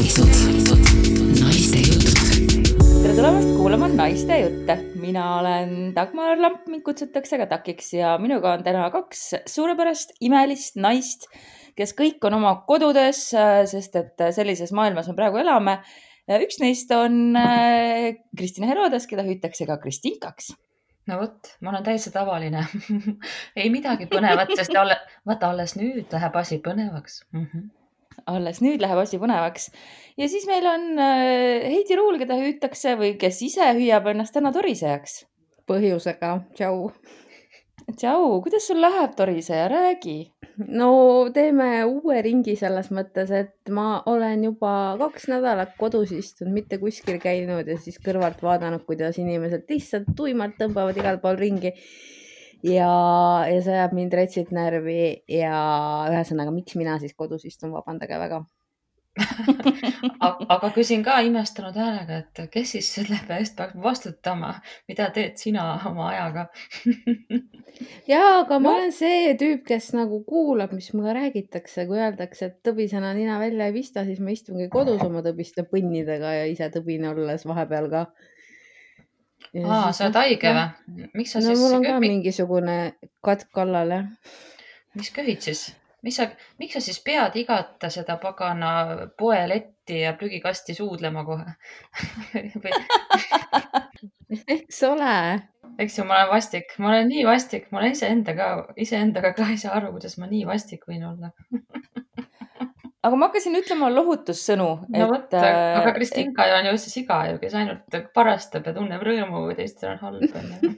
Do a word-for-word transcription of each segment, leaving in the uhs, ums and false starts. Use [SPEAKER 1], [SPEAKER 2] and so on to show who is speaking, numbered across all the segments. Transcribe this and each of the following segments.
[SPEAKER 1] turvalised naiste jutud.
[SPEAKER 2] Tere tulemast kuulama naiste jutte. Mina olen Dagmar Lamp, mind kutsutakse ka Takiks ja minuga on täna kaks suurepärast imelist naist, kes kõik on oma kodudes, sest et sellises maailmas me praegu elame. Üks neist on Kristina Herodes, keda hüütakse ka Kristinkaks.
[SPEAKER 3] No vot, ma olen täitsa tavaline. Ei midagi põnevat, sest alle, vaata alles nüüd läheb asi põnevaks. Mm-hmm.
[SPEAKER 2] Alles nüüd läheb asi põnevaks. Ja siis meil on Heidi Ruul, keda hüütakse või kes ise hüüab ennast täna torisejaks.
[SPEAKER 4] Põhjusega. Tšau.
[SPEAKER 2] Tšau. Kuidas sul läheb toriseja? Räägi.
[SPEAKER 4] No teeme uue ringi selles mõttes, et ma olen juba kaks nädalat kodus istunud, mitte kuskil käinud ja siis kõrvalt vaadanud, kuidas inimesed lihtsalt tuimalt tõmbavad igal pool ringi. Ja, ja see ajab mind retsit närvi ja ühesõnaga, miks mina siis kodus istun, vabandage väga.
[SPEAKER 3] Aga küsin ka imestanud häälega, et kes siis selle eest peaks vastutama, mida teed sina oma ajaga?
[SPEAKER 4] Ja, aga ma olen see tüüp, kes nagu kuulab, mis mulle räägitakse, kui öeldakse, et tõbisena nina välja ei vista, siis ma istungi kodus oma tõbiste põnnidega ja ise tõbine olles vahepeal ka.
[SPEAKER 3] Ja Aa, sa oled haige või? Miks sa
[SPEAKER 4] no
[SPEAKER 3] siis
[SPEAKER 4] mul on ka
[SPEAKER 3] köhid?
[SPEAKER 4] mingisugune katk kallale.
[SPEAKER 3] Mis köhid siis? Mis sa, miks sa siis pead igata seda pagana poeletti ja prügikasti suudlema kohe?
[SPEAKER 4] Eks ole.
[SPEAKER 3] Eks ju, ma olen vastik. Ma olen nii vastik. Ma olen iseendaga, iseendaga ka ei saa aru, kuidas ma nii vastik võin olla.
[SPEAKER 2] Aga ma hakkasin ütlema lohutussõnu.
[SPEAKER 3] No võtta, aga Kristinka et... on ju see siga, kes ainult parastab ja tunneb rõõmu või teistel on halb.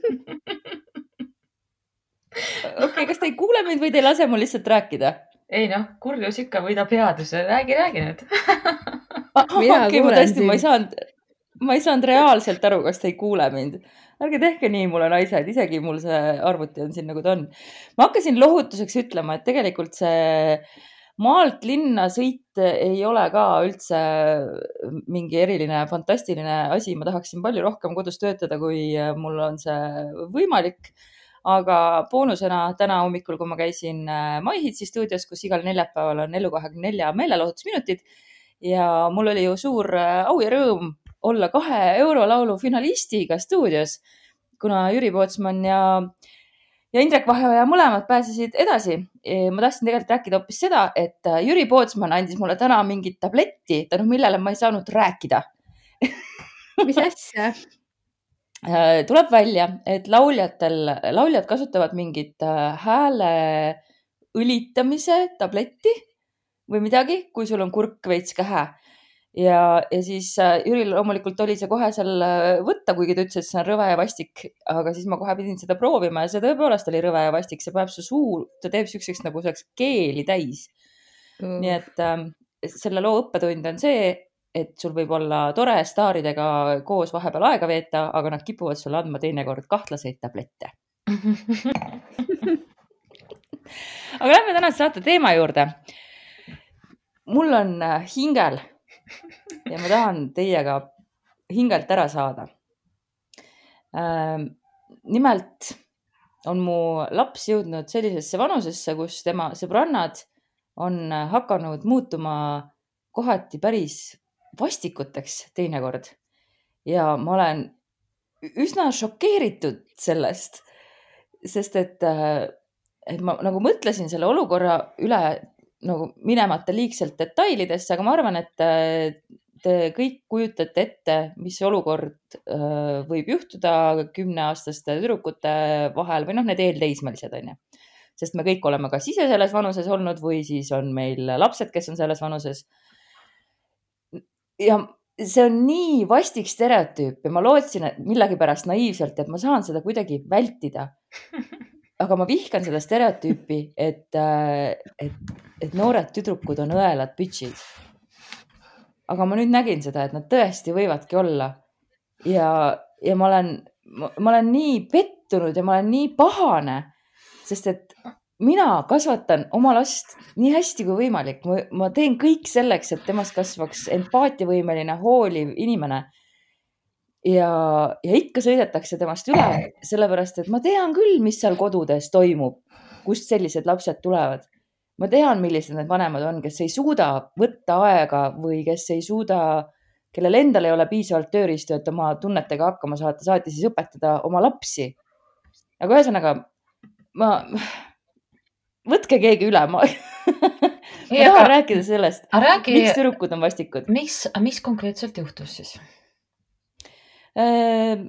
[SPEAKER 2] Okei, okay, kas te ei kuule mind või te ei lase mul lihtsalt rääkida?
[SPEAKER 3] Ei noh, kurjus ikka võidab headuse. Räägi, räägi nüüd.
[SPEAKER 2] Okei, okay, ma tõesti, ma ei saanud, ma ei saanud reaalselt aru, kas te ei kuule mind. Ärge tehke nii mulle naised, isegi mul see arvuti on siin nagu ta on. Ma hakkasin lohutuseks ütlema, et tegelikult see maalt linna sõit ei ole ka üldse mingi eriline fantastiline asi. Ma tahaksin palju rohkem kodus töötada, kui mul on see võimalik. Aga boonusena täna hommikul, kui ma käisin MyHitsi stuudios, kus igal neljapäeval on Elu kahekümne nelja meelelahutusminutid ja mul oli ju suur au ja rõõm olla kahe eurolaulu finalistiga stuudios, kuna Jüri Pootsman ja, ja Indrek Vaheoja mõlemad pääsesid edasi. Ma tahtsin tegelikult rääkida hoopis seda, et Jüri Pootsman andis mulle täna mingit tabletti, tänu millele ma ei saanud rääkida.
[SPEAKER 4] Mis asja?
[SPEAKER 2] Tuleb välja, et lauljatel, lauljad kasutavad mingit hääle õlitamise tabletti või midagi, kui sul on kurk veits kähe. Ja, ja siis Jüril loomulikult oli see kohe seal võtta, kuigi ta ütles, et see on rõve ja vastik, aga siis ma kohe pidin seda proovima ja see tõepoolest oli rõve ja vastik. See päev su suu, ta teeb sükseks nagu selleks keeli täis. Mm. Nii et äh, selle loo õppetund on see, et sul võib olla tore staaridega koos vahepeal aega veeta, aga nad kipuvad sulle andma teinekord kahtlaseid tablette. Aga lähme tänase saate teema juurde. Mul on hingel ja ma tahan teiega hingelt ära saada. Nimelt on mu laps jõudnud sellisesse vanusesse, kus tema sõbrannad on hakanud muutuma kohati päris vastikuteks teinekord. Ja ma olen üsna šokeeritud sellest, sest et, et ma nagu mõtlesin selle olukorra üle nagu minemata liigselt detailidesse, aga ma arvan, et te kõik kujutate ette, mis olukord võib juhtuda kümneaastaste tüdrukute vahel või noh, need eelteismelised on ju. Sest me kõik oleme kas ise selles vanuses olnud või siis on meil lapsed, kes on selles vanuses. Ja see on nii vastik stereotüüp ja ma lootsin, et millegi pärast naiivselt, et ma saan seda kuidagi vältida. Aga ma vihkan seda stereotüüpi, et, et, et noored tüdrukud on õelad bitchid. Aga ma nüüd nägin seda, et nad tõesti võivadki olla. Ja, ja ma, olen, ma, ma olen nii pettunud ja ma olen nii pahane, sest et mina kasvatan oma last nii hästi kui võimalik. Ma, ma teen kõik selleks, et temast kasvaks empaatiavõimeline, hooliv inimene. Ja, ja ikka sõidetakse temast üle, sellepärast, et ma tean küll, mis seal kodudes toimub, kust sellised lapsed tulevad. ma tean, millised need vanemad on, kes ei suuda võtta aega või kes ei suuda, kellel endal ei ole piisavalt tööriistu, et oma tunnetega hakkama saata, saati siis õpetada oma lapsi. Aga ühesõnaga, ma, võtke keegi üle, ma, ma
[SPEAKER 3] Ei,
[SPEAKER 2] tahan
[SPEAKER 3] aga-
[SPEAKER 2] rääkida sellest,
[SPEAKER 3] aga räägi,
[SPEAKER 2] miks tüdrukud on vastikud.
[SPEAKER 3] mis, mis konkreetselt juhtus siis?
[SPEAKER 2] Äh,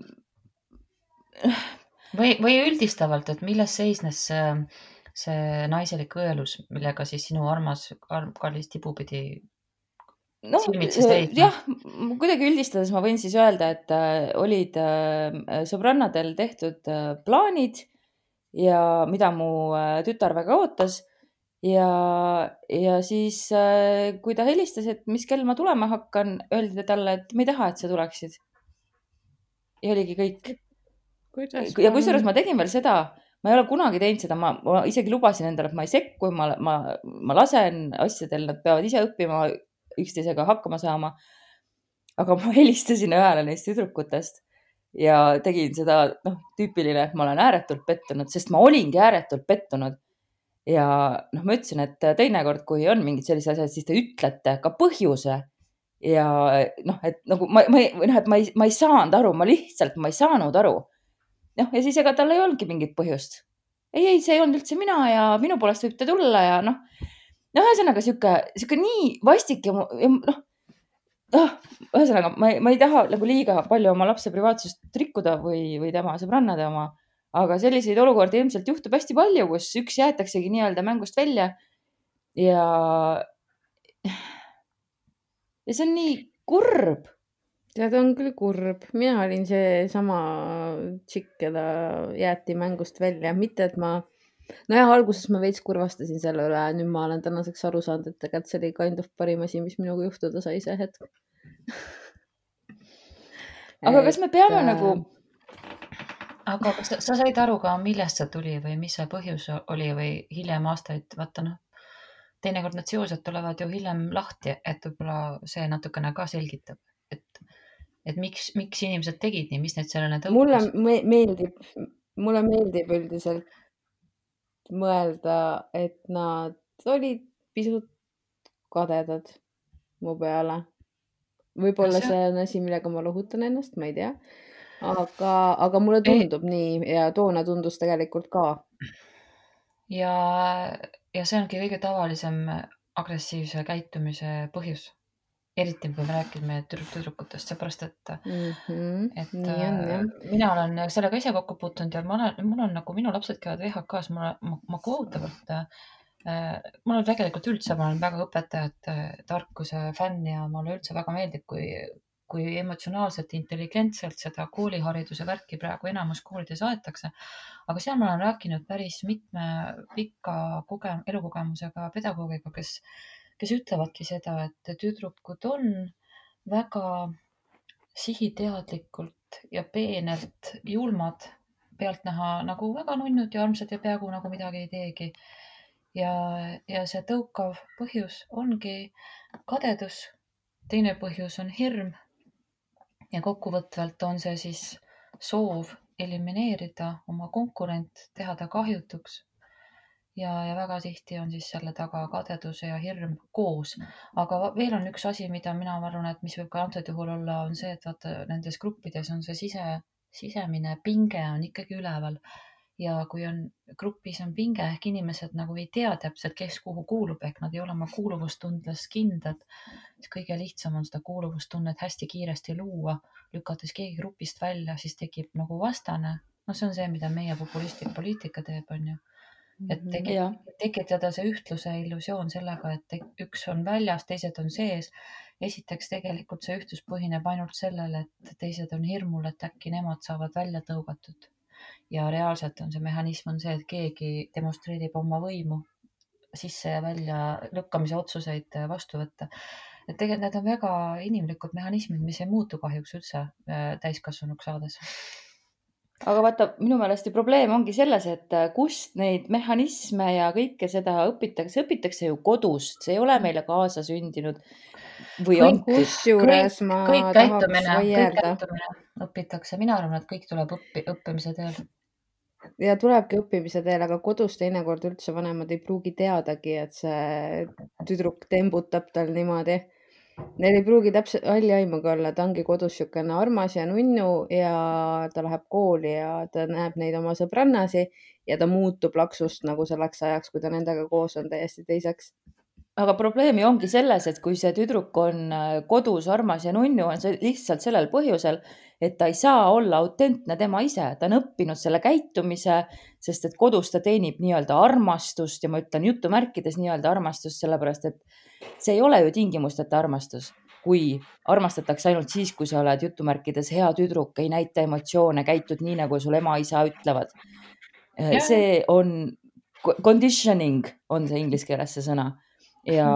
[SPEAKER 3] Või, või üldistavalt, et milles seisnes see, see naiselik õelus, millega siis sinu armas, kallis tibu pidi
[SPEAKER 2] No,
[SPEAKER 3] silmitsi seisma?
[SPEAKER 2] jah, kuidagi üldistades ma võin siis öelda, et äh, olid äh, sõbrannadel tehtud äh, plaanid ja mida mu äh, tütar väga ootas. Ja, ja siis, äh, kui ta helistas, et mis kell ma tulema hakkan, öeldi talle, et me ei taha, et sa tuleksid. Ja oligi kõik. Ja kusjuures ma tegin veel seda, ma ei ole kunagi teinud seda, ma, ma isegi lubasin endale, et ma ei sekku, ma, ma, ma lasen asjadel, nad peavad ise õppima üksteisega hakkama saama. Aga ma helistasin ühele neist tüdrukutest ja tegin seda, noh, tüüpiline, et ma olen ääretult pettunud, sest ma olingi ääretult pettunud. Ja noh, ma ütlesin, et teinekord, kui on mingid sellised asjad, siis te ütlete ka põhjuse. Ja noh, et nagu ma, ma, või noh, et ma ei, ma ei saanud aru, ma lihtsalt, ma ei saanud aru. Noh, ja siis ega tal ei olnudki mingit põhjust. Ei, ei, see ei olnud üldse mina ja minu poolest võib ta tulla ja noh, no ühesõnaga siuke, siuke nii vastik ja, ja noh, oh, ühesõnaga ma, ma ei taha nagu liiga palju oma lapse privaatsust rikkuda või, või tema sõbrannade oma, aga selliseid olukordi ilmselt juhtub hästi palju, kus üks jäetaksegi nii-öelda mängust välja ja, ja see on nii kurb.
[SPEAKER 4] Ja ta on küll kurb. Mina olin see sama tšikk, keda jäeti mängust välja. Mitte, et ma... No jah, alguses ma veits kurvastasin selle üle. Nüüd ma olen tänaseks aru saanud, et tegelikult see oli kind of parim asi, mis minuga juhtuda sai see hetk.
[SPEAKER 2] Aga kas me peame
[SPEAKER 4] et,
[SPEAKER 2] nagu...
[SPEAKER 3] Aga kas sa, sa said aru ka, millest see tuli või mis see põhjus oli või hiljem aastaid, vaata noh, teinekord need seosed tulevad ju hiljem lahti, et võib-olla see natukene ka selgitab, et, et miks, miks inimesed tegid nii, mis neid sellele tõukas?
[SPEAKER 4] Mulle me- meeldib, mulle meeldib üldiselt mõelda, et nad olid pisut kadedad mu peale. Võib-olla
[SPEAKER 3] No see-
[SPEAKER 4] see on asi, millega ma lohutan ennast, ma ei tea. Aga, aga mulle tundub nii ja toona tundus tegelikult ka.
[SPEAKER 3] Ja, ja see ongi kõige tavalisem agressiivse käitumise põhjus. Eriti kui me räägime tüdrukutest, seepärast, et,
[SPEAKER 4] Mhm,
[SPEAKER 3] et
[SPEAKER 4] nii on, jah.
[SPEAKER 3] mina olen sellega ise kokku puutunud ja ma olen, mul on nagu minu lapsed käivad V H K-s, ma, ma, ma kohutavalt, äh, mul on tegelikult üldse, ma olen väga õpetajate tarkuse fänn ja mulle üldse väga meeldib, kui, kui emotsionaalselt, intelligentselt seda koolihariduse värki praegu enamus koolides aetakse. Aga seal ma olen rääkinud päris mitme pika koge-, elukogemusega pedagoogiga, kes, kes ütlevadki seda, et tüdrukud on väga sihiteadlikult ja peenelt julmad, pealtnäha nagu väga nunnud ja armsad ja peaaegu nagu midagi ei teegi. Ja, ja see tõukav põhjus ongi kadedus. Teine põhjus on hirm. Ja kokkuvõtvalt on see siis soov elimineerida oma konkurent, teha ta kahjutuks. Ja, ja väga tihti on siis selle taga kadeduse ja hirm koos. Aga va- veel on üks asi, mida mina arvan, et mis võib ka antud juhul olla, on see, et vaata nendes gruppides on see sise, sisemine pinge on ikkagi üleval. Ja kui on grupis on pinge, ehk inimesed nagu ei tea täpselt, kes kuhu kuulub, ehk nad ei ole oma kuuluvustundles kindlad, siis kõige lihtsam on seda kuuluvustunnet hästi kiiresti luua, lükates keegi grupist välja, siis tekib nagu vastane. No see on see, mida meie populistlik poliitika teeb, on ju. Et teki,
[SPEAKER 2] Jah.
[SPEAKER 3] tekitada see ühtluse illusioon sellega, et te- üks on väljas, teised on sees. Esiteks tegelikult see ühtlus põhineb ainult sellele, et teised on hirmul, et äkki nemad saavad välja tõugatud. Ja reaalselt on see mehhanism on see, et keegi demonstreerib oma võimu sisse ja välja lükkamise otsuseid vastu võtta. Et tegelikult need on väga inimlikud mehhanismid, mis ei muutu kahjuks üldse äh, täiskasvanuks saades.
[SPEAKER 2] Aga vaata, minu meelest ju probleem ongi selles, et kust neid mehhanisme ja kõike seda õpitakse, õpitakse ju kodust, see ei ole meile kaasa sündinud või
[SPEAKER 3] Kõik-
[SPEAKER 2] antud.
[SPEAKER 4] Kusjuures ma
[SPEAKER 3] kõik
[SPEAKER 4] tahaks
[SPEAKER 3] käitumine, kõik
[SPEAKER 4] vaielda.
[SPEAKER 3] käitumine õpitakse. Mina arvan, et kõik tuleb õppi, õppimise teel.
[SPEAKER 4] ja tulebki õppimise teel, aga kodus teinekord üldse vanemad ei pruugi teadagi, et see tüdruk tembutab tal niimoodi. Neil ei pruugi täpselt halli aimugi olla, ta ongi kodus siukene armas ja nunnu ja ta läheb kooli ja ta näeb neid oma sõbrannasi ja ta muutub laksust nagu selleks ajaks, kui ta nendega koos on täiesti teiseks.
[SPEAKER 2] Aga probleemi ongi selles, et kui see tüdruk on kodus armas ja nunnu, on see lihtsalt sellel põhjusel, et ta ei saa olla autentne tema ise. Ta on õppinud selle käitumise, sest et kodus ta teenib nii-öelda armastust ja ma ütlen jutumärkides nii-öelda armastust, sellepärast et see ei ole ju tingimusteta armastus. Kui armastatakse ainult siis, kui sa oled jutumärkides hea tüdruk, ei näita emotsioone, käitud nii, nagu sul ema isa ütlevad. See on conditioning, on see inglise keeles see sõna. Ja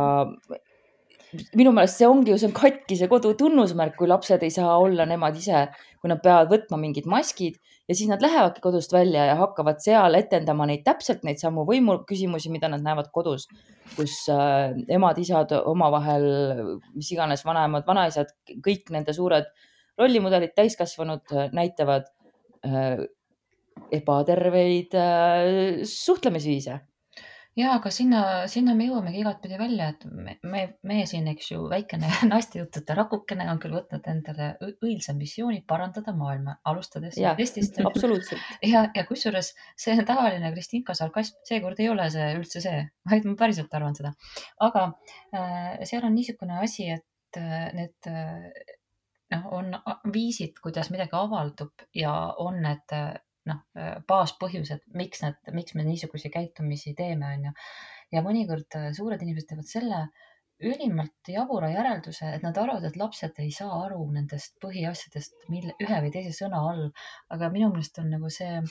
[SPEAKER 2] minu meelest see ongi ju see on katki see kodu tunnusmärk, kui lapsed ei saa olla nemad ise, kui nad peavad võtma mingid maskid ja siis nad lähevadki kodust välja ja hakkavad seal etendama neid täpselt neid samu võimu küsimusi, mida nad näevad kodus, kus äh, emad, isad omavahel, mis iganes vanemad, vanaisad, kõik nende suured rollimudelid täiskasvanud näitavad äh, ebaterveid äh, suhtlemisviise.
[SPEAKER 3] Ja, aga sinna, sinna me jõuamegi igatpidi välja, et me, me, me siin, eks ju, väikene naistejuttude rakukene on küll võtnud endale õilsa missiooni parandada maailma, alustades
[SPEAKER 2] Ja,
[SPEAKER 3] testist.
[SPEAKER 2] absoluutselt.
[SPEAKER 3] Ja, ja kusjuures see tavaline Kristinka sarkasm, seekord ei ole see üldse see, vaid ma päriselt arvan seda. Aga äh, seal on niisugune asi, et äh, need äh, noh, on viisid, kuidas midagi avaldub ja on need äh, noh, baaspõhjused, miks, need, miks me niisuguse käitumisi teeme, on ju. Ja mõnikord suured inimesed teevad selle ülimalt jabura järelduse, et nad arvavad, et lapsed ei saa aru nendest põhiasjadest mille, ühe või teise sõna all. Aga minu meelest on nagu see,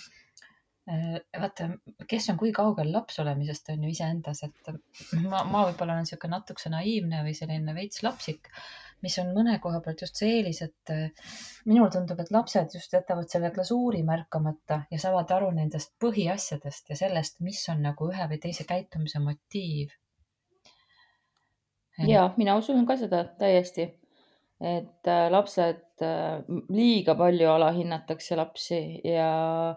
[SPEAKER 3] vaata, kes on kui kaugel laps olemisest on ju iseendas, et ma, ma võib-olla olen siuke natukese naiivne või selline veits lapsik, mis on mõne koha pealt just see eelis, et minul tundub, et lapsed just jätavad selle glasuuri märkamata ja saavad aru nendest põhiasjadest ja sellest, mis on nagu ühe või teise käitumise motiiv.
[SPEAKER 2] Ja, mina usun ka seda täiesti, et lapsed liiga palju alahinnatakse lapsi ja,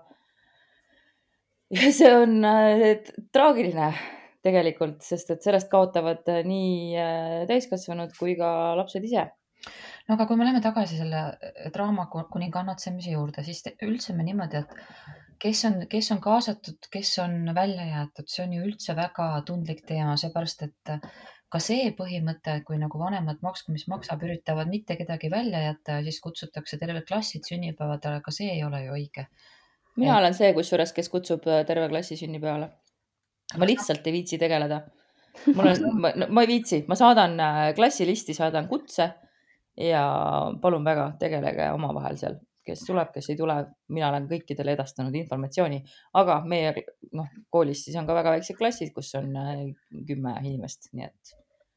[SPEAKER 2] ja see on traagiline tegelikult, sest et sellest kaotavad nii täiskasvanud kui ka lapsed ise.
[SPEAKER 3] No aga kui me läheme tagasi selle draama kuningannatsemise juurde, siis üldse me niimoodi, et kes on, kes on kaasatud, kes on välja jäetud, see on ju üldse väga tundlik teema, seepärast, et ka see põhimõte, kui nagu vanemad maksku, mis maksab, üritavad mitte kedagi välja jätta ja siis kutsutakse terve klassid sünnipäevadele, ka see ei ole ju õige.
[SPEAKER 2] Mina olen see, kusjuures, kes kutsub terve klassi sünnipäevale. Ma lihtsalt ei viitsi tegeleda. Mul on, ma, ma ei viitsi, ma saadan klassilisti, saadan kutse ja palun väga, tegelege omavahel seal, kes tuleb, kes ei tule. Mina olen kõikidele edastanud informatsiooni, aga meie noh, koolis siis on ka väga väiksed klassid, kus on kümme inimest, nii et.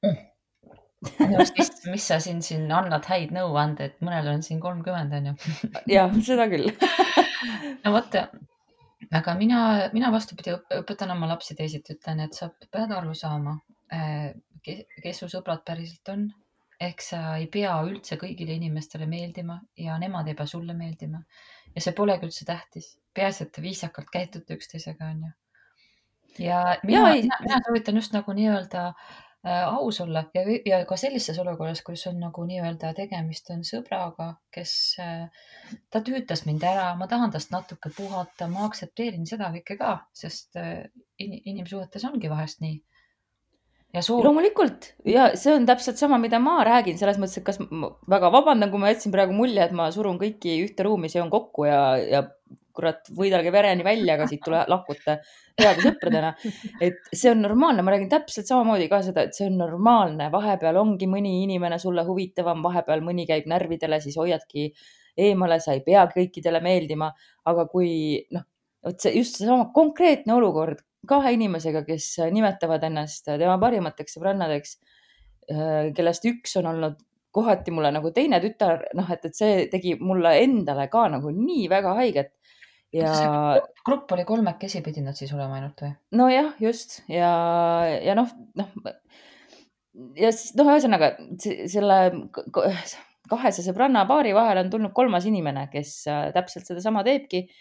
[SPEAKER 3] Mis, mis sa siin, siin annad häid nõuande, et mõnel on siin kolmkümmend on ju.
[SPEAKER 2] Ja, seda küll.
[SPEAKER 3] No võtta. Aga mina, mina vastupidi õpetan oma lapsi teisiti, ütlen, et sa pead aru saama, kes su sõbrad päriselt on. Ehk sa ei pea üldse kõigile inimestele meeldima ja nemad ei pea sulle meeldima. Ja see polegi üldse tähtis. Peaasi, et viisakalt käitute üksteisega on ju. Ja mina, ja, mina, mina soovitan just nagu nii-öelda aus olla ja, ja ka sellises olukorras, kus on nagu nii-öelda tegemist on sõbraga, kes ta tüütas mind ära, ma tahan tast natuke puhata, ma aktsepteerin seda kõike ka, sest inimsuhetes ongi vahest nii. Ja suur...
[SPEAKER 2] Loomulikult ja see on täpselt sama, mida ma räägin selles mõttes, et kas ma väga vabandan, kui ma jätsin praegu mulje, et ma surun kõiki ühte ruumi, see on kokku ja, ja kurat võidelge vereni välja, aga siit tule lahkute heade sõpradena. Et see on normaalne, ma räägin täpselt samamoodi ka seda, et see on normaalne. Vahepeal ongi mõni inimene sulle huvitavam, vahepeal mõni käib närvidele, siis hoiadki eemale, sa ei pea kõikidele meeldima. Aga kui noh, see just see sama konkreetne olukord kahe inimesega, kes nimetavad ennast tema parimateks sõbrannadeks, kellest üks on olnud kohati mulle nagu teine tütar, noh, et, et see tegi mulle endale ka nagu nii väga haiget. Ja...
[SPEAKER 3] Grupp oli kolmekesi, pidi nad siis olema ainult või?
[SPEAKER 2] No jah, just. Ja, ja noh, noh, ja siis, noh, ühesõnaga, selle kahese sõbranna paari vahel on tulnud kolmas inimene, kes täpselt seda sama teebki.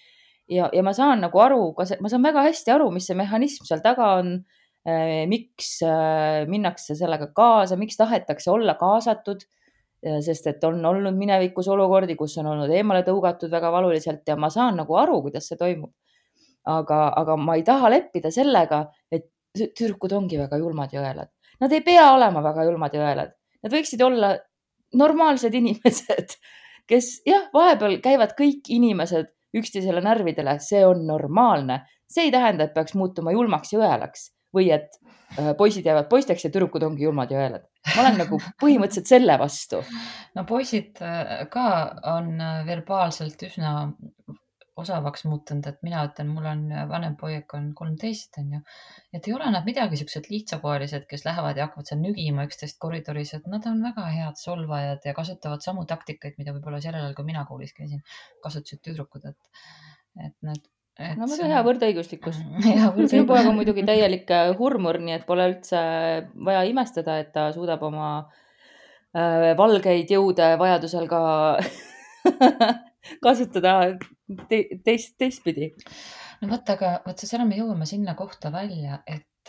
[SPEAKER 2] ja, ja ma saan nagu aru, ma saan väga hästi aru, mis see mehhanism seal taga on, miks minnakse sellega kaasa, miks tahetakse olla kaasatud, sest et on olnud minevikus olukordi, kus on olnud eemale tõugatud väga valuliselt ja ma saan nagu aru, kuidas see toimub. Aga, aga ma ei taha leppida sellega, et tüdrukud ongi väga julmad ja õelad. Nad ei pea olema väga julmad ja õelad. Nad võiksid olla normaalsed inimesed, kes jah, vahepeal käivad kõik inimesed üksteisele närvidele. See on normaalne. See ei tähenda, et peaks muutuma julmaks ja õelaks või et poisid jäävad poisteks ja tüdrukud ongi julmad ja õelad. Ma olen nagu põhimõtteliselt selle vastu.
[SPEAKER 3] No poisid ka on verbaalselt üsna osavaks muutunud, et mina ütlen, mul on vanem poeg on kolmteist, on ju, et ei ole nad midagi siuksed lihtsakoelised, kes lähevad ja hakkavad seal nügima üksteist koridoris, et nad on väga head solvajad ja kasutavad samu taktikaid, mida võib-olla sellel ajal, kui mina koolis käisin, kasutasid tüdrukud, et, et need Et
[SPEAKER 2] no väga hea võrdõiguslikkus. Sinu poeg on muidugi täielik hurmur, nii et pole üldse vaja imestada, et ta suudab oma äh, valgeid jõude vajadusel ka kasutada te teist, teistpidi.
[SPEAKER 3] No vaata, aga vaata, seal me jõuame sinna kohta välja, et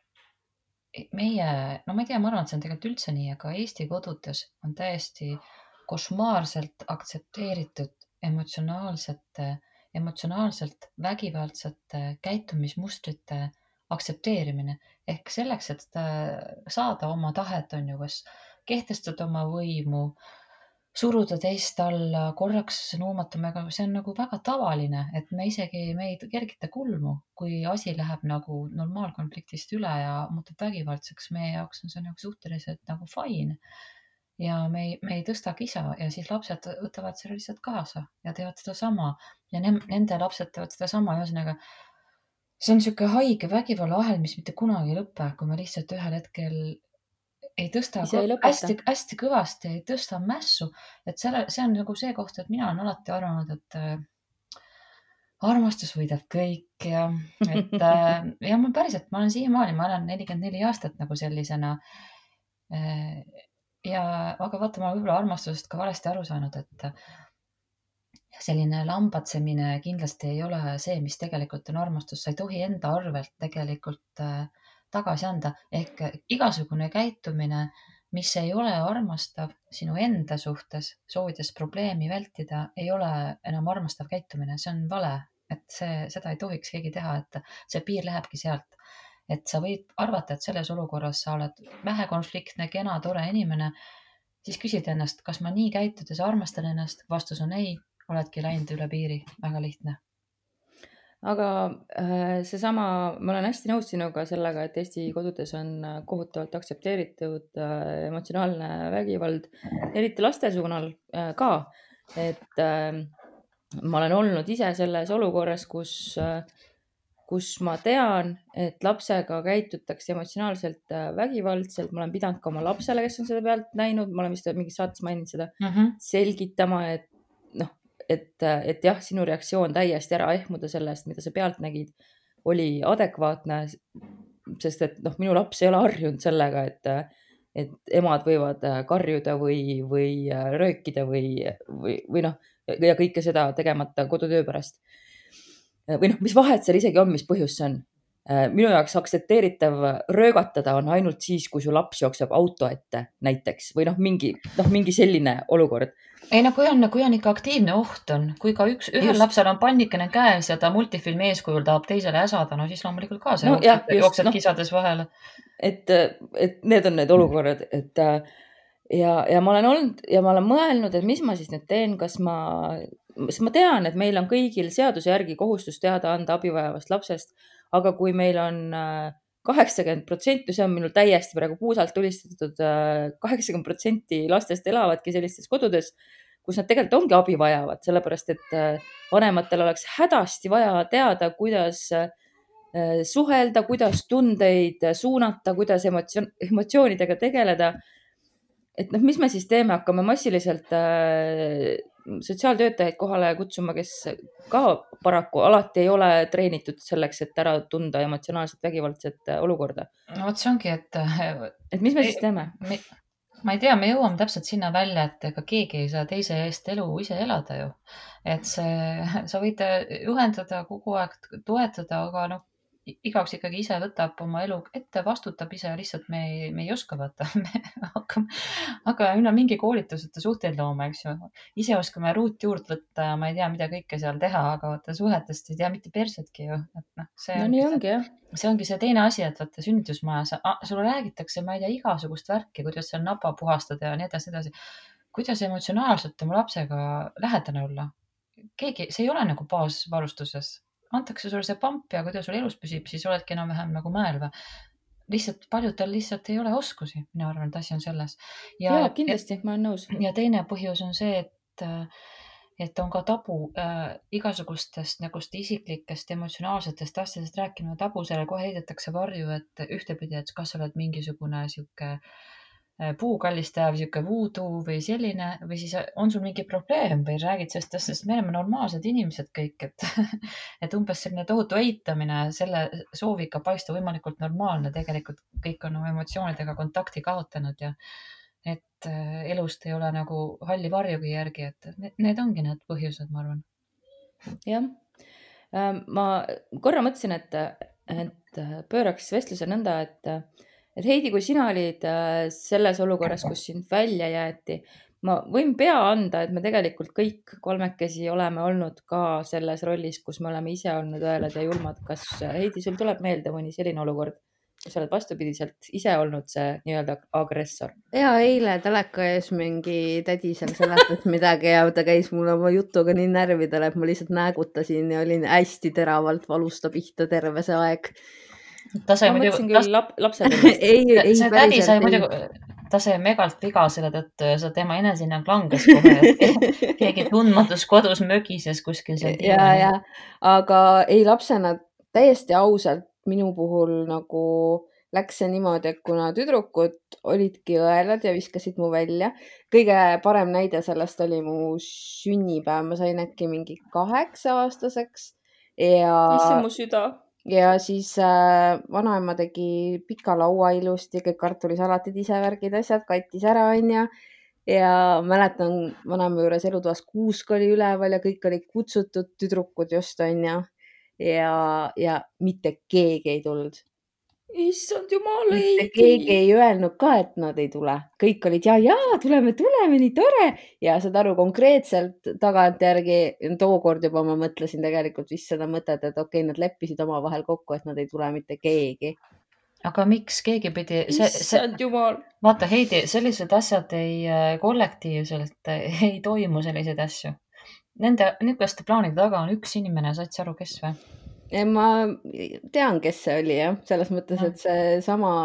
[SPEAKER 3] meie, no ma ei tea, ma arvan, et see on tegelikult üldse nii, aga Eesti kodudes on täiesti košmaarselt aktsepteeritud emotsionaalsete emotsionaalselt vägivaldsete käitumismustrite aktsepteerimine. Ehk selleks, et saada oma tahet, on ju, kas kehtestada oma võimu, suruda teist alla, korraks nuumatame, aga see on nagu väga tavaline, et me isegi me ei kergita kulmu, kui asi läheb nagu normaalkonfliktist üle ja muutub vägivaldseks. Meie jaoks on see nagu suhteliselt nagu fine. Ja me ei, me ei tõsta kisa ja siis lapsed võtavad selle lihtsalt kaasa ja teevad seda sama ja ne nende lapsed teevad seda sama. Ühesõnaga, see on siuke haige vägivalla ahel, mis mitte kunagi ei lõpe, kui me lihtsalt ühel hetkel ei tõsta ei hästi, hästi kõvasti, ei tõsta mässu. Et selle, see on nagu see koht, et mina olen alati arvanud, et äh, armastus võidab kõik ja, et äh, ja ma päriselt, ma olen siiamaani, ma olen nelikümmend neli aastat nagu sellisena äh, ja aga vaata, ma võib-olla armastusest ka valesti aru saanud, et selline lambatsemine kindlasti ei ole see, mis tegelikult on armastus. Sa ei tohi enda arvelt tegelikult tagasi anda. Ehk igasugune käitumine, mis ei ole armastav sinu enda suhtes, soovides probleemi vältida, ei ole enam armastav käitumine. See on vale, et see, seda ei tohiks keegi teha, et see piir lähebki sealt. Et sa võid arvata, et selles olukorras sa oled vähekonfliktne, kena, tore inimene, siis küsid ennast, kas ma nii käitudes armastan ennast? Vastus on ei, oledki läinud üle piiri, väga lihtne.
[SPEAKER 2] Aga seesama, ma olen hästi nõus sinuga sellega, et Eesti kodudes on kohutavalt aktsepteeritud emotsionaalne vägivald, eriti laste suunal ka. Et ma olen olnud ise selles olukorras, kus kus ma tean, et lapsega käitutakse emotsionaalselt vägivaldselt. Ma olen pidanud ka oma lapsele, kes on seda pealt näinud, ma olen vist mingis saates maininud seda, uh-huh. selgitama, et, noh, et, et jah, sinu reaktsioon täiesti ära ehmuda sellest, mida sa pealt nägid, oli adekvaatne, sest et noh, minu laps ei ole harjunud sellega, et, et emad võivad karjuda või, või röökida või, või, või noh, ja kõike seda tegemata kodutöö pärast. Või noh, mis vahet seal isegi on, mis põhjus see on. Minu jaoks aktsepteeritav röögatada on ainult siis, kui su laps jookseb auto ette näiteks või noh, mingi, noh, mingi selline olukord.
[SPEAKER 3] Ei, no kui on, kui on ikka aktiivne oht on, kui ka üks, ühel just. Lapsel on pannikene käes ja ta multifilmi eeskujul tahab teisele äsada, no siis loomulikult ka see no, jookseb, jah, jookseb no, kisades vahele.
[SPEAKER 2] Et, et need on need olukorrad, et ja, ja ma olen olnud ja ma olen mõelnud, et mis ma siis nüüd teen, kas ma sest ma tean, et meil on kõigil seaduse järgi kohustus teada anda abivajavast lapsest, aga kui meil on kaheksakümmend protsenti, see on minul täiesti praegu puusalt tulistatud, kaheksakümmend protsenti lastest elavadki sellistes kodudes, kus nad tegelikult ongi abi vajavad, sellepärast et vanematel oleks hädasti vaja teada, kuidas suhelda, kuidas tundeid suunata, kuidas emotsioon, emotsioonidega tegeleda. Et noh, mis me siis teeme, hakkame massiliselt äh, sotsiaaltöötajaid kohale kutsuma, kes ka paraku alati ei ole treenitud selleks, et ära tunda emotsionaalselt vägivaldset olukorda.
[SPEAKER 3] No vot see ongi, et...
[SPEAKER 2] Et mis me siis teeme?
[SPEAKER 3] Me, ma ei tea, me jõuame täpselt sinna välja, et ega keegi ei saa teise eest elu ise elada ju. Et see, sa võid juhendada kogu aeg, toetada, aga noh, igaüks ikkagi ise võtab oma elu ette, vastutab ise, lihtsalt me ei, me ei oska võtta. Me hakkame, hakkame üle mingi koolituseta suhteid looma, eks ju. Ise oskame ruutjuurt võtta ja ma ei tea, mida kõike seal teha, aga vaata suhetest ei tea mitte persetki ju. Et noh, see
[SPEAKER 2] no nii ongi, jah.
[SPEAKER 3] See ongi see teine asi, et vaata sünnitusmajas, sulle räägitakse, ma ei tea, igasugust värki, kuidas seal napa puhastada ja nii edasi, edasi. Kuidas emotsionaalselt oma lapsega lähedane olla? Keegi, see ei ole nagu baasvarustuses. Antakse sulle see pamp ja kuidas sul elus püsib, siis oledki enam vähem nagu mäelva. Lihtsalt paljudel lihtsalt ei ole oskusi. Mina arvan, et asi on selles.
[SPEAKER 2] Ja, ja kindlasti, ma olen nõus.
[SPEAKER 3] Ja teine põhjus on see, et, et on ka tabu äh, igasugustest nagust isiklikest emotsionaalsetest asjadest rääkima tabu, selle kohe heidetakse varju, et ühtepidi, et kas sa oled mingisugune siuke puukallistav, siuke voodoo või selline, või siis on sul mingi probleem või räägid sellest, sest me oleme normaalsed inimesed kõik, et, et umbes selline tohutu eitamine selle sooviga paista võimalikult normaalne, tegelikult kõik on oma emotsioonidega kontakti kaotanud ja et elust ei ole nagu halli varjugi järgi, et need, need ongi need põhjused, ma arvan.
[SPEAKER 2] Jah, ma korra mõtlesin, et, et pööraks vestluse nõnda, et Et Heidi, kui sina olid selles olukorras, kus sind välja jäeti, ma võin pea anda, et me tegelikult kõik kolmekesi oleme olnud ka selles rollis, kus me oleme ise olnud õelad ja julmad. Kas Heidi, sul tuleb meelde mõni selline olukord, kus sa oled vastupidiselt ise olnud see nii-öelda agressor?
[SPEAKER 4] Ja eile teleka ees mingi tädi seal seletas midagi ja ta käis mulle oma jutuga nii närvidele, et ma lihtsalt näägutasin ja olin hästi teravalt valusta pihta terve see aeg.
[SPEAKER 3] Ta sai
[SPEAKER 2] ma
[SPEAKER 3] muidu,
[SPEAKER 2] mõtlesin küll lap, lapsepõlvest.
[SPEAKER 4] ei, ei,
[SPEAKER 3] see tädi sai muidu, ta sai megalt viga selle tõttu ja see tema enesehinnang langes kohe, et keegi tundmatus kodus mögises kuskil seal.
[SPEAKER 4] Ja, ja, aga ei lapsena täiesti ausalt minu puhul nagu läks see niimoodi, et kuna tüdrukud olidki õelad ja viskasid mu välja. Kõige parem näide sellest oli mu sünnipäev. Ma sain äkki mingi kaheksa aastaseks ja...
[SPEAKER 2] Isse mu süda.
[SPEAKER 4] Ja siis äh, vanaema tegi pika laua ilusti, kõik kartulisalatid ise värgid asjad, kattis ära onja. Ja mäletan vanaema juures elutoas kuusk oli üleval ja kõik olid kutsutud tüdrukud just onja. Ja, ja mitte keegi ei tulnud.
[SPEAKER 2] Issand jumal, ei.
[SPEAKER 4] Mitte keegi ei öelnud ka, et nad ei tule. Kõik olid ja, ja, tuleme, tuleme, nii tore. Ja saad aru konkreetselt tagantjärgi, tookord juba ma mõtlesin tegelikult vist seda mõtet, et okei, nad leppisid oma vahel kokku, et nad ei tule mitte keegi.
[SPEAKER 3] Aga miks keegi pidi... See,
[SPEAKER 2] Issand jumal.
[SPEAKER 3] Vaata, Heidi, sellised asjad ei kollektiivselt ei toimu selliseid asju. Nende niisuguste plaanide taga on üks inimene, saad sa aru, kes või?
[SPEAKER 4] Ja ma tean, kes see oli, jah. Selles mõttes, et see sama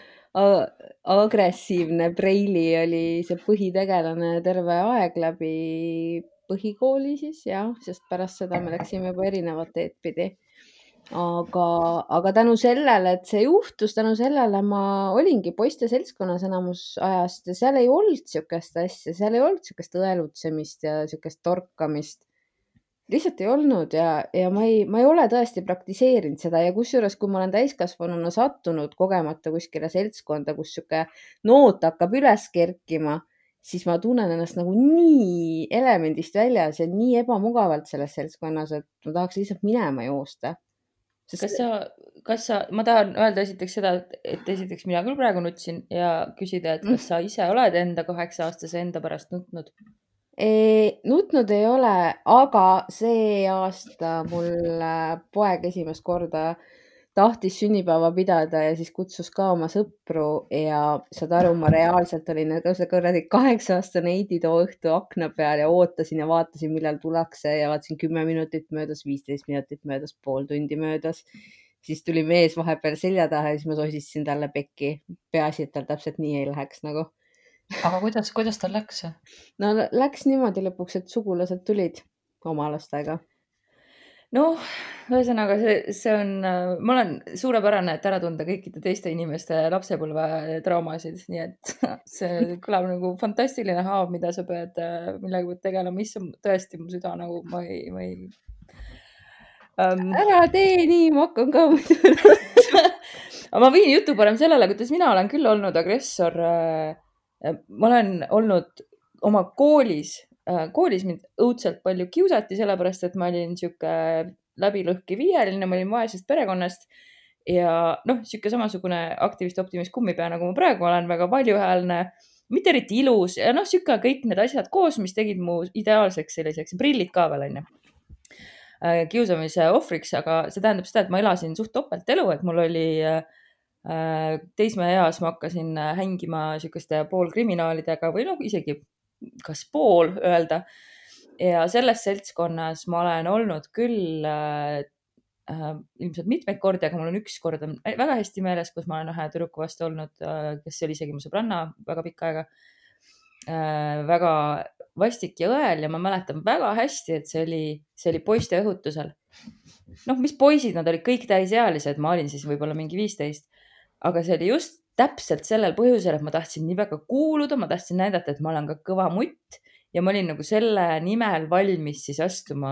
[SPEAKER 4] agressiivne Preili oli see põhitegelane terve aeg läbi põhikooli siis, jah, sest pärast seda me läksime juba erinevat teed pidi. Aga, aga tänu sellele, et see juhtus, tänu sellele ma olingi poiste seltskonnas enamus ajast ja seal ei olnud siukest asja, seal ei olnud siukest õelutsemist ja siukest torkamist. Lihtsalt ei olnud ja, ja ma, ei, ma ei ole tõesti praktiseerinud seda ja kusjuures, kui ma olen täiskasvanuna sattunud kogemata kuskile seltskonda, kus siuke noot hakkab üles kerkima, siis ma tunnen ennast nagu nii elemendist väljas ja nii ebamugavalt selles seltskonnas, et ma tahaks lihtsalt minema joosta.
[SPEAKER 2] Sest... Kas sa, kas sa, ma tahan öelda esiteks seda, et esiteks mina küll praegu nutsin ja küsida, et kas sa ise oled enda kaheksa aastase enda pärast nutnud?
[SPEAKER 4] Ei, nutnud ei ole, aga see aasta mul poeg esimest korda tahtis sünnipäeva pidada ja siis kutsus ka oma sõpru ja saad aru, ma reaalselt olin see kõrradi kaheksa aastane Heidi too õhtu akna peal ja ootasin ja vaatasin, millal tullakse ja vaatasin kümme minutit möödas, viisteist minutit möödas, pool tundi möödas. Siis tuli mees vahepeal selja taha ja siis ma sosisin talle pekki. Peaasi, et tal täpselt nii ei läheks nagu.
[SPEAKER 3] Aga kuidas, kuidas tal läks?
[SPEAKER 4] No läks niimoodi lõpuks, et sugulased tulid oma lastega.
[SPEAKER 2] Noh, ühesõnaga see, see on, ma olen suurepärane, et ära tunda kõikide teiste inimeste lapsepõlve traumasid, nii et see kõlab nagu fantastiline haav, mida sa pead, millega pead tegelema, mis on tõesti mu süda nagu, ma ei... Ma ei... Um...
[SPEAKER 4] Ära tee nii, ma hakkan ka muidu.
[SPEAKER 2] Ma viin jutu parem sellele, kuidas mina olen küll olnud agressor äh, ma olen olnud oma koolis, koolis mind õudselt palju kiusati, sellepärast et ma olin sihuke läbilõhki viieline, ma olin vaesest perekonnast ja noh, sihuke samasugune aktivist optimist kummipea, nagu ma praegu olen, väga valjuhäälne, mitte eriti ilus ja noh, sihuke kõik need asjad koos, mis tegid mu ideaalseks selliseks, prillid ka veel onju, kiusamise ohvriks, aga see tähendab seda, et ma elasin suht topelt elu, et mul oli teismeeas, ma hakkasin hängima sihukeste poolkriminaalidega või noh, isegi kas pool öelda ja selles seltskonnas ma olen olnud küll äh, ilmselt mitmeid kordi, aga mul on üks kord on väga hästi meeles, kus ma olen ühe tüdruku vastu olnud, äh, kes oli isegi mu sõbranna väga pikka aega. Äh, väga vastik ja õel ja ma mäletan väga hästi, et see oli, see oli poiste õhutusel. noh, mis poisid, nad olid kõik täisealised, ma olin siis võib-olla mingi viisteist, aga see oli just täpselt sellel põhjusel, et ma tahtsin nii väga kuuluda, ma tahtsin näidata, et ma olen ka kõva mutt ja ma olin nagu selle nimel valmis siis astuma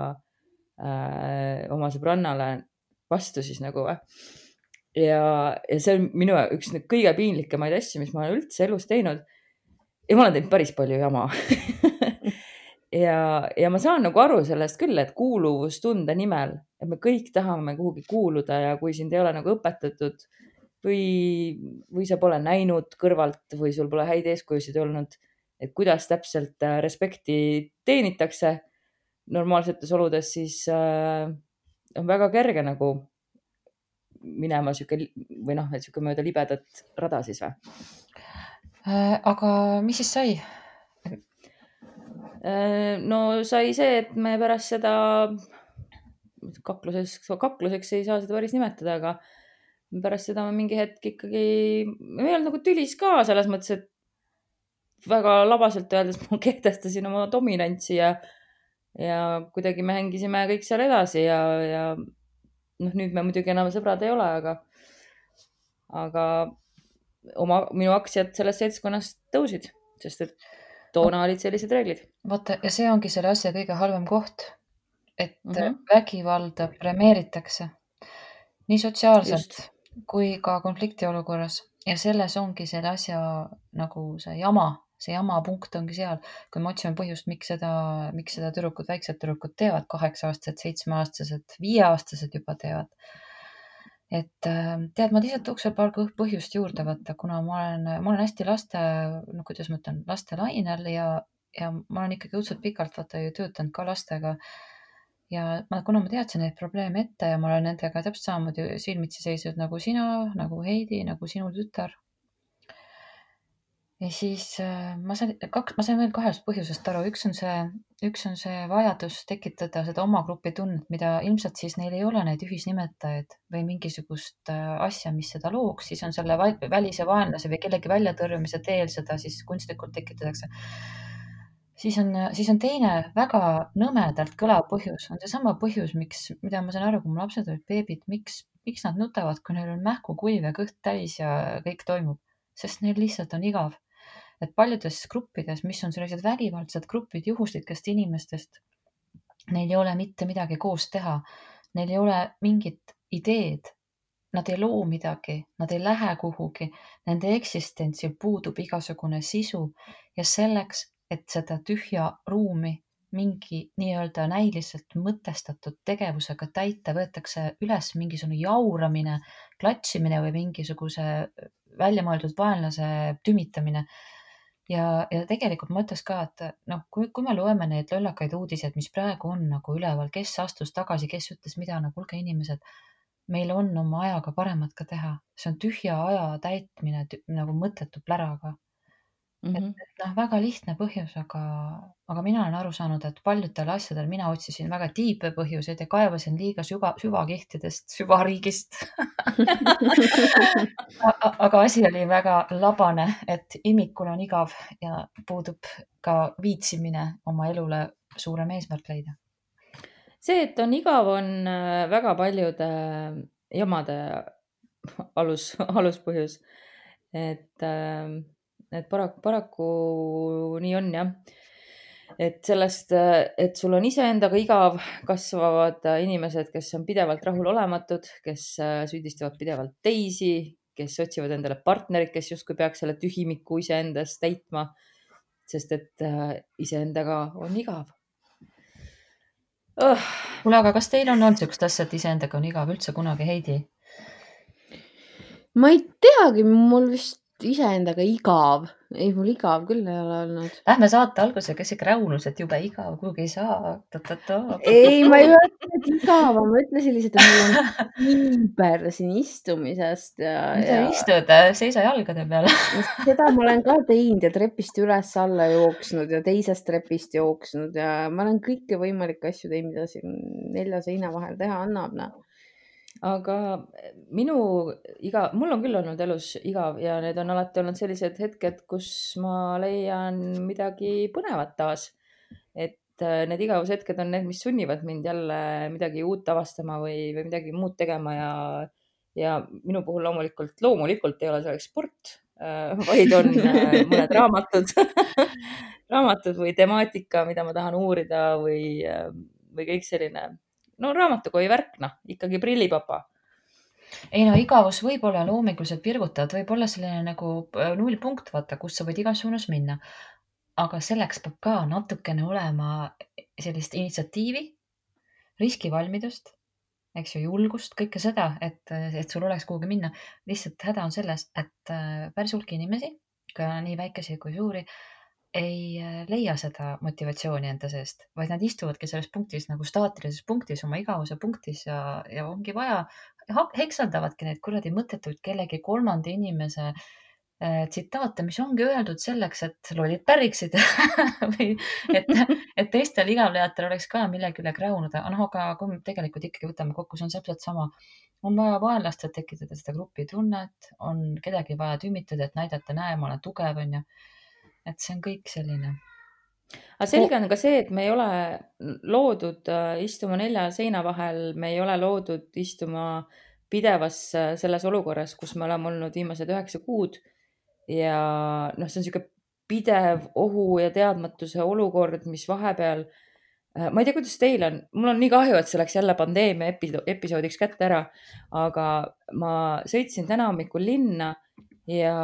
[SPEAKER 2] äh, oma sõbrannale vastu siis nagu. Ja, ja see on minu üks kõige piinlikemaid asju, mis ma olen üldse elus teinud. Ja ma olen teinud päris palju jama. ja, ja ma saan nagu aru sellest küll, et kuuluvustunde nimel, et me kõik tahame kuhugi kuuluda ja kui sind ei ole nagu õpetatud või, või sa pole näinud kõrvalt või sul pole häid eeskujusid olnud, et kuidas täpselt respekti teenitakse normaalsetes oludes, siis äh, on väga kerge nagu minema siuke või noh, et siuke mööda libedat rada siis või?
[SPEAKER 3] Äh, aga mis siis sai?
[SPEAKER 2] Äh, no sai see, et me pärast seda kakluseks, kakluseks ei saa seda päris nimetada, aga pärast seda ma mingi hetk ikkagi, me ei olnud nagu tülis ka selles mõttes, et väga labaselt öeldes ma kehtestasin oma dominantsi ja, ja kuidagi me hängisime kõik seal edasi ja, ja noh, nüüd me muidugi enam sõbrad ei ole, aga, aga oma, minu aktsiad sellest seltskonnast tõusid, sest et toona olid sellised reeglid.
[SPEAKER 3] Vaata, ja see ongi selle asja kõige halvem koht, et mm -hmm. vägivalda premeeritakse nii sotsiaalselt Just. kui ka konflikti olukorras ja selles ongi selle asja nagu see jama, see jama punkt ongi seal, kui me otsime põhjust, miks seda, miks seda tüdrukud, väiksed tüdrukud teevad, kaheksa-aastased, seitsme-aastased, viie-aastased juba teevad. Et tead, ma lihtsalt tooks veel paar põhjust juurde võtta, kuna ma olen, ma olen hästi laste, no kuidas ma ütlen, laste lainel ja, ja ma olen ikkagi õudselt pikalt vaata ju töötanud ka lastega. Ja ma, kuna ma teadsin neid probleeme ette ja ma olen nendega täpselt samamoodi silmitsi seisnud nagu sina, nagu Heidi, nagu sinu tütar. Ja siis ma sain, kaks, ma sain veel kahest põhjusest aru. Üks on see, üks on see vajadus tekitada seda oma grupi tunnet, mida ilmselt siis neil ei ole neid ühisnimetajaid või mingisugust asja, mis seda looks. Siis on selle välise vaenlase või kellegi väljatõrjumise teel seda siis kunstlikult tekitatakse. Siis on, siis on teine väga nõmedalt kõlav põhjus. On see sama põhjus, miks, mida ma sain aru, kui mu lapsed olid beebid, miks, miks nad nutavad, kui neil on mähku kuiv ja kõht täis ja kõik toimub. Sest neil lihtsalt on igav. Et paljudes gruppides, mis on sellised vägivaldsed grupid juhuslikest inimestest, neil ei ole mitte midagi koos teha. Neil ei ole mingit ideed. Nad ei loo midagi, nad ei lähe kuhugi. Nende eksistentsil puudub igasugune sisu ja selleks, et seda tühja ruumi mingi nii-öelda näiliselt mõtestatud tegevusega täita, võetakse üles mingisugune jauramine, klatšimine või mingisuguse väljamõeldud vaenlase tümitamine. Ja, ja tegelikult ma ütleks ka, et noh, kui, kui me loeme neid lollakaid uudiseid, mis praegu on nagu üleval, kes astus tagasi, kes ütles mida, nagu hulga inimesed, meil on oma ajaga paremat ka teha. See on tühja aja täitmine nagu mõttetu pläraga. Mm-hmm. Et, et noh, väga lihtne põhjus, aga, aga mina olen aru saanud, et paljudel asjadel mina otsisin väga tiibe põhjuseid ja kaevasin liiga süva, süvakihtidest, süvariigist. aga asi oli väga labane, et imikul on igav ja puudub ka viitsimine oma elule suurem eesmärk leida.
[SPEAKER 2] See, et on igav, on väga paljude jamade alus, aluspõhjus. Et et paraku, paraku nii on jah, et sellest, et sul on iseendaga igav, kasvavad inimesed, kes on pidevalt rahulolematud, kes süüdistavad pidevalt teisi, kes otsivad endale partnerit, kes justkui peaks selle tühimiku iseendas täitma, sest et äh, iseendaga on igav. Oh.
[SPEAKER 3] Kuule, aga kas teil on olnud sellist asja, et iseendaga on igav üldse kunagi, Heidi?
[SPEAKER 4] Ma ei teagi, mul vist iseendaga igav. Ei, mul igav küll ei ole olnud.
[SPEAKER 3] Lähme saate alguse, kes ikka räunus, et jube igav, kuhugi ei saa.
[SPEAKER 4] Ei, ma ei öelnud, et igav, ma ütlesin lihtsalt, et mul on ümber siin istumisest. Ja,
[SPEAKER 3] Mida
[SPEAKER 4] ja...
[SPEAKER 3] istud, seisa jalgade peale.
[SPEAKER 4] Seda ma olen ka teinud ja trepist üles alla jooksnud ja teisest trepist jooksnud ja ma olen kõike võimalikke asju teinud, mida siin nelja seina vahel teha annab. No.
[SPEAKER 2] Aga minu iga, mul on küll olnud elus igav ja need on alati olnud sellised hetked, kus ma leian midagi põnevat taas. Et need igavushetked on need, mis sunnivad mind jälle midagi uut avastama või, või midagi muud tegema ja, ja minu puhul loomulikult, loomulikult ei ole selleks sport, vaid on mõned raamatud, raamatud või temaatika, mida ma tahan uurida või, või kõik selline... No raamatukoi värk, noh, ikkagi prillipapa.
[SPEAKER 3] Ei no igavus võib olla loominguliselt virgutavad, võib olla selline nagu nullpunkt, vaata, kus sa võid igas suunas minna. Aga selleks peab ka natukene olema sellist initsiatiivi, riskivalmidust, eks ju, julgust, kõike seda, et, et sul oleks kuhugi minna. Lihtsalt häda on selles, et päris hulk inimesi, ka nii väikesi kui suuri, ei leia seda motivatsiooni enda seest, vaid nad istuvadki selles punktis nagu staatilises punktis, oma igavuse punktis ja, ja ongi vaja, heksaldavadki neid kuradi mõttetuid kellegi kolmanda inimese äh, tsitaate, mis ongi öeldud selleks, et lollid pärriksid või et, et teistel igavlejatel oleks ka millegi üle kräunuda. No, aga kui me tegelikult ikkagi võtame kokku, see on täpselt sama. On vaja vaenlastel tekitada seda grupi tunnet, on kedagi vaja tümitada, et näidata, näe, ma olen tugev, on ju. Et see on kõik selline.
[SPEAKER 2] Aga selge on ka see, et me ei ole loodud istuma nelja seina vahel, me ei ole loodud istuma pidevas selles olukorras, kus me oleme olnud viimased üheksa kuud ja noh, see on siuke pidev ohu ja teadmatuse olukord, mis vahepeal, ma ei tea, kuidas teil on, mul on nii kahju, et see läks jälle pandeemia episoodiks kätte ära, aga ma sõitsin täna hommikul linna ja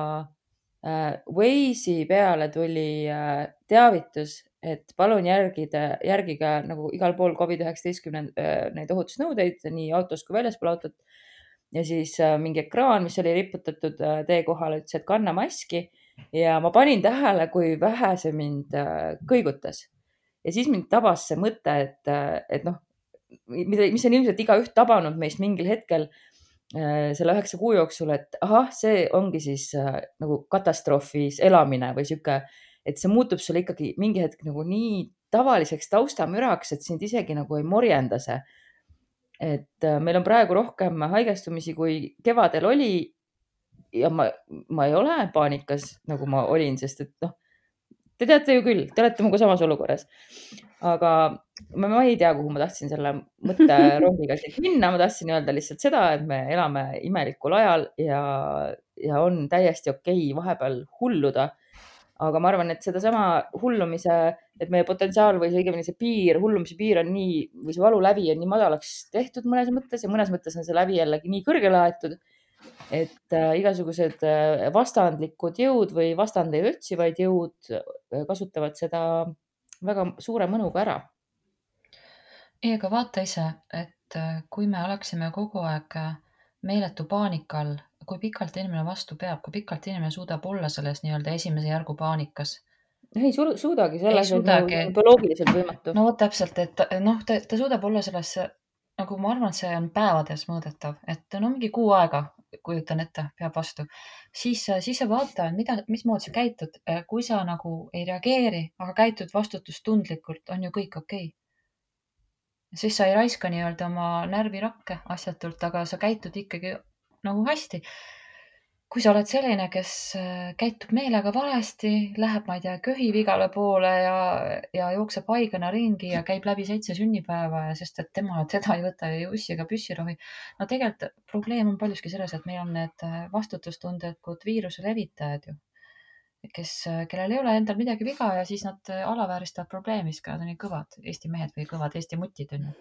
[SPEAKER 2] Waze'i peale tuli teavitus, et palun järgida, järgiga nagu igal pool covid üheksateist neid ohutusnõudeid, nii autos kui väljaspool autot. Ja siis mingi ekraan, mis oli riputatud tee kohal, ütles, et kanna maski ja ma panin tähele, kui vähe see mind kõigutas. Ja siis mind tabas see mõte, et, et noh, mis on ilmselt igaüht tabanud meist mingil hetkel selle üheksa kuu jooksul, et ahah, see ongi siis äh, nagu katastroofis elamine või siuke, et see muutub sulle ikkagi mingi hetk nagu nii tavaliseks taustamüraks, et sind isegi nagu ei morjenda see. Et äh, meil on praegu rohkem haigestumisi kui kevadel oli ja ma, ma ei ole paanikas, nagu ma olin, sest et noh, te teate ju küll, te olete muga samas olukorras. Aga ma, ma ei tea, kuhu ma tahtsin selle mõtte rongiga siit minna. Ma tahtsin öelda lihtsalt seda, et me elame imelikul ajal ja, ja on täiesti okei vahepeal hulluda. Aga ma arvan, et seda sama hullumise, et meie potentsiaal või see õigemini see piir, hullumise piir on nii, või see valu lävi on nii madalaks tehtud mõnes mõttes ja mõnes mõttes on see lävi jällegi nii kõrgele aetud, et äh, igasugused vastandlikud jõud või vastandeid otsivaid jõud kasutavad seda väga suure mõnuga ära.
[SPEAKER 3] Ei, aga vaata ise, et kui me oleksime kogu aeg meeletu paanikal, kui pikalt inimene vastu peab, kui pikalt inimene suudab olla selles nii-öelda esimese järgu paanikas.
[SPEAKER 2] Ei suudagi, selles on bioloogiliselt võimatu.
[SPEAKER 3] No täpselt, et noh, ta, ta suudab olla selles, nagu ma arvan, see on päevades mõõdetav, et no mingi kuu aega, kujutan ette, peab vastu. Siis, siis sa vaata, mida, mis mood sa käitud. Kui sa nagu ei reageeri, aga käitud vastutustundlikult, on ju kõik okei. Siis sa ei raiska nii-öelda oma närvirakke asjatult, aga sa käitud ikkagi nagu hästi. Kui sa oled selline, kes käitub meelega valesti, läheb, ma ei tea, köhib igale poole ja, ja jookseb haigena ringi ja käib läbi seitse sünnipäeva ja sest, et tema teda ei võta ja ussiga püssirohi. No tegelikult probleem on paljuski selles, et meil on need vastutustundlikud viiruse levitajad ju, kes, kellel ei ole endal midagi viga ja siis nad alavääristavad probleemiska, nad on nii kõvad Eesti mehed või kõvad Eesti mutid on ju.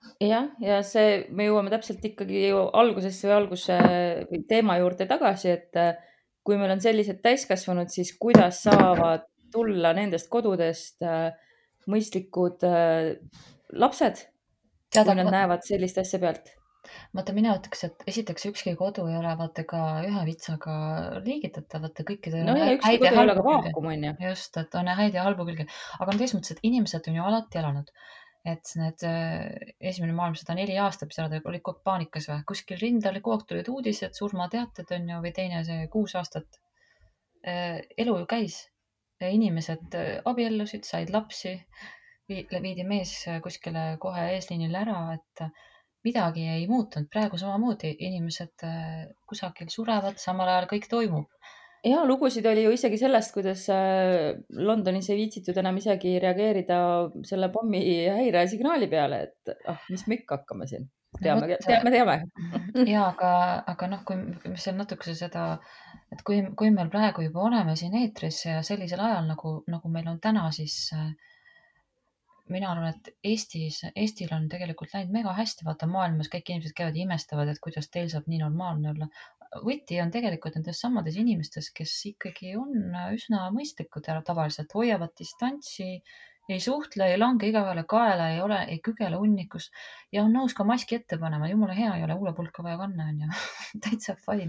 [SPEAKER 2] jah, ja see, me jõuame täpselt ikkagi ju algusesse või alguse või teema juurde tagasi, et äh, kui meil on sellised täiskasvanud, siis kuidas saavad tulla nendest kodudest äh, mõistlikud äh, lapsed,
[SPEAKER 3] Tead,
[SPEAKER 2] kui nad
[SPEAKER 3] aga
[SPEAKER 2] näevad sellist asja pealt.
[SPEAKER 3] vaata, mina ütleks, et esiteks ükski kodu ei ole vaata ka ühe vitsaga liigitatav, vaata kõikidel
[SPEAKER 2] No
[SPEAKER 3] on
[SPEAKER 2] ja
[SPEAKER 3] hä-
[SPEAKER 2] ükski
[SPEAKER 3] häid ja
[SPEAKER 2] kodu ei ole
[SPEAKER 3] halbu
[SPEAKER 2] ka
[SPEAKER 3] külge.
[SPEAKER 2] vaakum, on ju.
[SPEAKER 3] Just, et on häid ja halbu külge. Aga on teises mõttes, et inimesed on ju alati elanud. Et need äh, esimene maailmasõda neli aastat, mis elada, olid kogu aeg paanikas või? Kuskil rindel kogu aeg tulid uudised, surmateated on ju, või teine see kuus aastat. Äh, elu ju käis. Ja inimesed äh, abiellusid, said lapsi, vii- viidi mees äh, kuskile kohe eesliinile ära, et äh, midagi ei muutunud. Praegu samamoodi inimesed äh, kusagil surevad, samal ajal kõik toimub.
[SPEAKER 2] Ja lugusid oli ju isegi sellest, kuidas äh, Londonis ei viitsitud enam isegi reageerida selle pommi häiresignaali peale, et ah, mis me ikka hakkame siin.
[SPEAKER 3] No
[SPEAKER 2] Teame,
[SPEAKER 3] vot,
[SPEAKER 2] teame, teame.
[SPEAKER 3] ja aga, aga noh, kui me seal natukese seda, et kui, kui meil praegu juba oleme siin eetris ja sellisel ajal, nagu, nagu meil on täna, siis äh, mina arvan, et Eestis, Eestil on tegelikult läinud mega hästi. Vaata maailmas kõik inimesed käivad ja imestavad, et kuidas teil saab nii normaalne olla. Võti on tegelikult nendes samades inimestes, kes ikkagi on üsna mõistlikud ja tavaliselt hoiavad distantsi, ei suhtle, ei lange igavahele kaela, ei ole, ei kügele hunnikus ja on nõus ka maski ette panema. Jumala hea, ei ole huulepulka vaja kanna, on ju. Täitsa fine.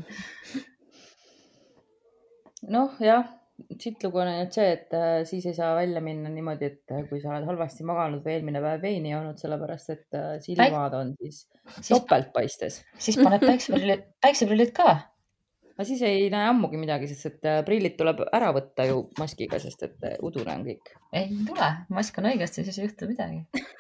[SPEAKER 2] Noh, jah, siit lugu on ainult see, et äh, siis ei saa välja minna niimoodi, et äh, kui sa oled halvasti maganud või eelmine päev veini joonud, sellepärast et äh, silmad on siis
[SPEAKER 3] Siis,
[SPEAKER 2] topelt paistes.
[SPEAKER 3] siis paned päikseprillid, päikseprillid ka.
[SPEAKER 2] Aga siis ei näe ammugi midagi, sest et äh, prillid tuleb ära võtta ju maskiga, sest et äh, udune on kõik.
[SPEAKER 3] Ei tule, mask on õigesti, siis ei juhtu midagi.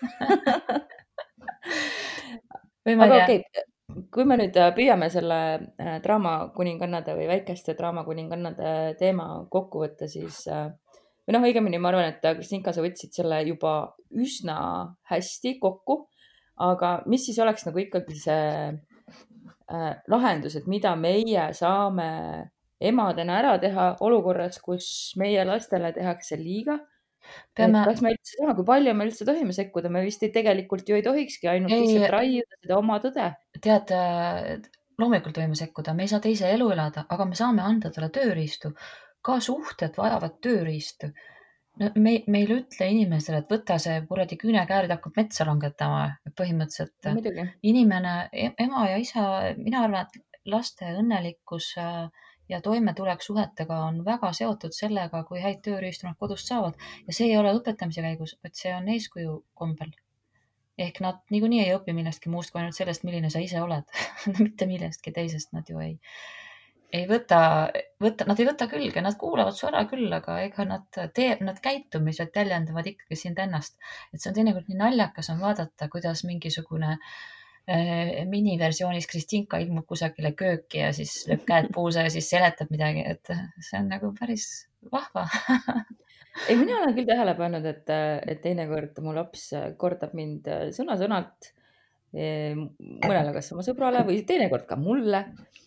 [SPEAKER 3] Või ma ei
[SPEAKER 2] Aga
[SPEAKER 3] tea.
[SPEAKER 2] okei, kui me nüüd äh, püüame selle äh, draamakuningannade või väikeste draamakuningannade teema kokku võtta, siis äh, või noh, õigemini ma arvan, et äh, Kristinka, sa võtsid selle juba üsna hästi kokku, aga mis siis oleks nagu ikkagi see äh, lahendus, et mida meie saame emadena ära teha olukorras, kus meie lastele tehakse liiga?
[SPEAKER 3] Peame,
[SPEAKER 2] Et kas me üldse saame, kui palju me üldse tohime sekkuda? Me vist ei, tegelikult ju ei tohikski ainult
[SPEAKER 3] Ei.
[SPEAKER 2] lihtsalt raiuda seda oma tõde.
[SPEAKER 3] tead, loomulikult võime sekkuda, me ei saa teise elu elada, aga me saame anda talle tööriistu. Ka suhted vajavad tööriistu. No, me, meil ütle inimesele, et võta see kuradi küünekäärid, hakkab metsa langetama. Põhimõtteliselt
[SPEAKER 2] No, muidugi.
[SPEAKER 3] inimene, e- ema ja isa, mina arvan, et laste õnnelikkus äh, ja toimetulek suhetega on väga seotud sellega, kui häid tööriistu nad kodust saavad. Ja see ei ole õpetamise käigus, vaid see on eeskuju kombel. Ehk nad niikuinii ei õpi millestki muust kui ainult sellest, milline sa ise oled. Mitte millestki teisest nad ju ei, ei võta, võta, nad ei võta külge, nad kuulavad su ära küll, aga ega nad teeb, nad käitumised jäljendavad ikkagi sind ennast. Et see on teinekord nii naljakas on vaadata, kuidas mingisugune äh, miniversioonis Kristinka ilmub kusagile kööki ja siis lööb käed puusa ja siis seletab midagi, et see on nagu päris vahva.
[SPEAKER 2] Ei, mina olen küll tähele pannud, et, et teinekord mu laps kordab mind sõna-sõnalt eh, mõnele kas oma sõbrale või teinekord ka mulle.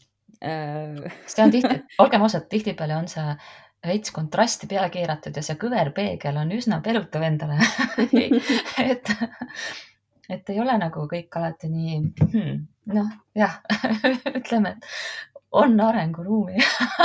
[SPEAKER 2] Äh,
[SPEAKER 3] see on tihti, olgem ausad, tihtipeale on see veits kontrasti peale keeratud ja see kõverpeegel on üsna pelutav endale. et, et ei ole nagu kõik alati nii, hmm, noh, jah, ütleme, et on arenguruumi.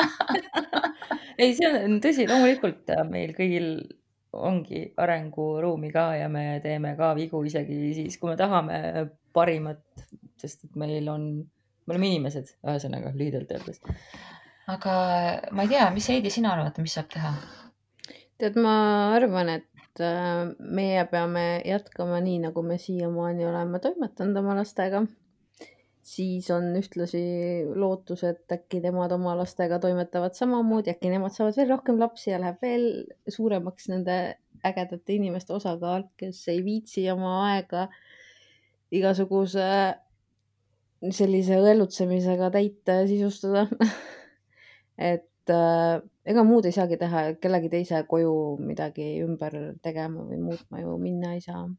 [SPEAKER 2] ei, see on tõsi, loomulikult meil kõigil ongi arenguruumi ka ja me teeme ka vigu isegi siis, kui me tahame parimat, sest et meil on, me oleme inimesed, ühesõnaga lühidalt öeldes.
[SPEAKER 3] Aga ma ei tea, mis Heidi sina arvad, mis saab teha?
[SPEAKER 4] Tead, ma arvan, et äh, meie peame jätkama nii, nagu me siiamaani oleme toimetanud oma lastega. Siis on ühtlasi lootus, et äkki nemad oma lastega toimetavad samamoodi, äkki nemad saavad veel rohkem lapsi ja läheb veel suuremaks nende ägedate inimeste osakaal, kes ei viitsi oma aega igasuguse sellise õelutsemisega täita ja sisustada. et äh, ega muud ei saagi teha, kellegi teise koju midagi ümber tegema või muutma ju minna ei saa.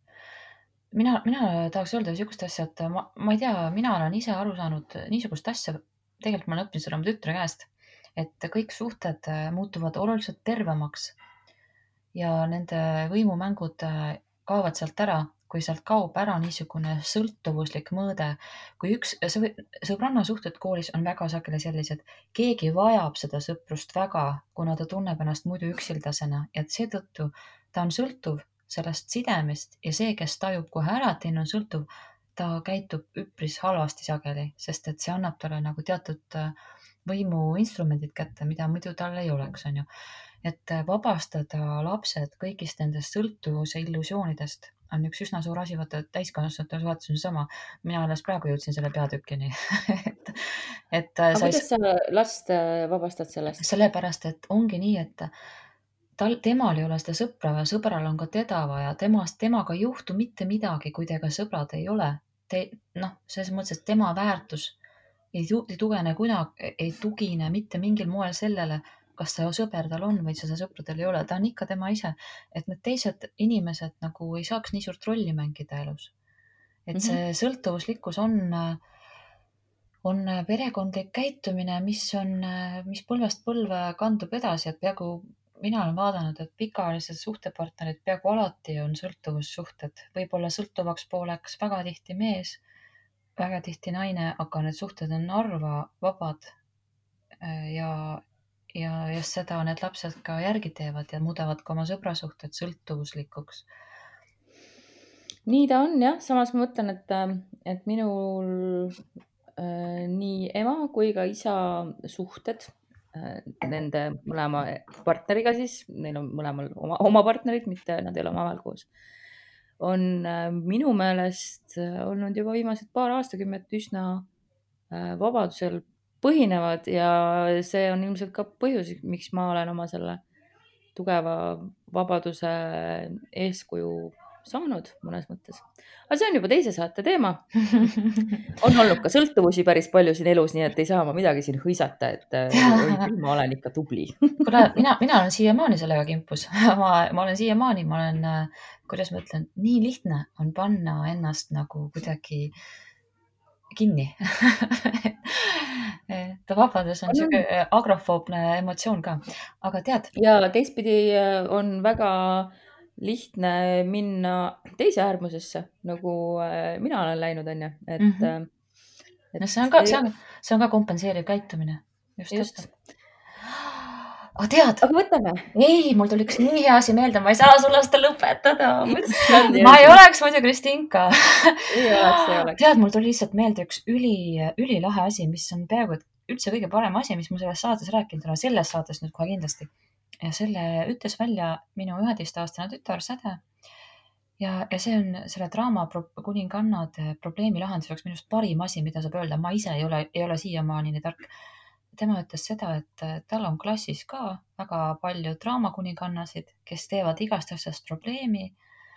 [SPEAKER 3] Mina, mina tahaks öelda niisugust asja, et ma, ma ei tea, mina olen ise aru saanud niisugust asja, tegelikult ma olen õppinud selle oma tütre käest, et kõik suhted muutuvad oluliselt tervemaks ja nende võimumängud kaovad sealt ära, kui sealt kaob ära niisugune sõltuvuslik mõõde, kui üks sõbrannasuhted koolis on väga sageli sellised, keegi vajab seda sõprust väga, kuna ta tunneb ennast muidu üksildasena ja seetõttu ta on sõltuv sellest sidemist ja see, kes tajub kohe ära, et teine on sõltuv, ta käitub üpris halvasti sageli, sest et see annab talle nagu teatud võimuinstrumendid kätte, mida muidu tal ei oleks, on ju. Et vabastada lapsed kõigist nendest sõltuvuse illusioonidest on üks üsna suur asi, vaata täiskasvanute vaates on sama. Mina alles praegu jõudsin selle peatükini. et, et
[SPEAKER 2] Aga kuidas sa last vabastad sellest?
[SPEAKER 3] Sellepärast, et ongi nii, et tal, temal ei ole seda sõpra ja sõbral on ka teda vaja. Temast, temaga ei juhtu mitte midagi, kui tega sõbrad ei ole. Te, noh, selles mõttes, et tema väärtus ei tugene kunagi, ei tugine mitte mingil moel sellele, kas see sõber tal on või seda sõpradel ei ole. Ta on ikka tema ise, et need teised inimesed nagu ei saaks nii suurt rolli mängida elus. Et see mm-hmm. sõltuvuslikkus on, on perekondlik käitumine, mis on, mis põlvest põlve kandub edasi, et peaaegu mina olen vaadanud, et pikaajalised suhtepartnerid peaaegu alati on sõltuvussuhted. Võib-olla sõltuvaks pooleks väga tihti mees, väga tihti naine, aga need suhted on harva vabad ja, ja just seda need lapsed ka järgi teevad ja muudavad ka oma sõbrasuhted sõltuvuslikuks.
[SPEAKER 2] Nii ta on jah, samas ma mõtlen, et, et minul äh, nii ema kui ka isa suhted äh, nende mõlema partneriga siis, neil on mõlemal oma, oma partnerid, mitte nad ei ole omavahel koos, on minu meelest olnud juba viimased paar aastakümmet üsna vabadusel põhinevad ja see on ilmselt ka põhjus, miks ma olen oma selle tugeva vabaduse eeskuju saanud mõnes mõttes. Aga see on juba teise saate teema. On olnud ka sõltuvusi päris palju siin elus, nii et ei saa ma midagi siin hõisata, et oi, ma olen ikka tubli.
[SPEAKER 3] Kuna mina, mina olen siiamaani sellega kimpus. Ma, ma olen siiamaani, ma olen, kuidas ma ütlen, nii lihtne on panna ennast nagu kuidagi kinni. Ta vabadus on siuke agrofoobne emotsioon ka. Aga tead?
[SPEAKER 2] Ja teistpidi on väga lihtne minna teise äärmusesse, nagu mina olen läinud, on ju. Et,
[SPEAKER 3] mm-hmm. et no see, on ka, see, on, see on ka kompenseeriv käitumine. Just, just. Oh, tead?
[SPEAKER 2] Aga võtame.
[SPEAKER 3] Ei, mul tuli üks nii hea asi meelde, ma ei saa sulle seda lõpetada. Ma ei oleks muidu Kristinka.
[SPEAKER 2] Ei oleks, ei oleks.
[SPEAKER 3] Tead, mul tuli lihtsalt meelde üks üli, üli lahe asi, mis on peaaegu üldse kõige parem asi, mis ma selles saates rääkinud olen, selles saates nüüd kohe kindlasti. Ja selle ütles välja minu üheteistaastane tütar Säde. Ja, ja see on selle draama kuningannade probleemi lahenduseks minust parim asi, mida saab öelda. Ma ise ei ole, ei ole siiamaani nii tark. Tema ütles seda, et tal on klassis ka väga palju draamakuningannasid, kes teevad igast asjast probleemi.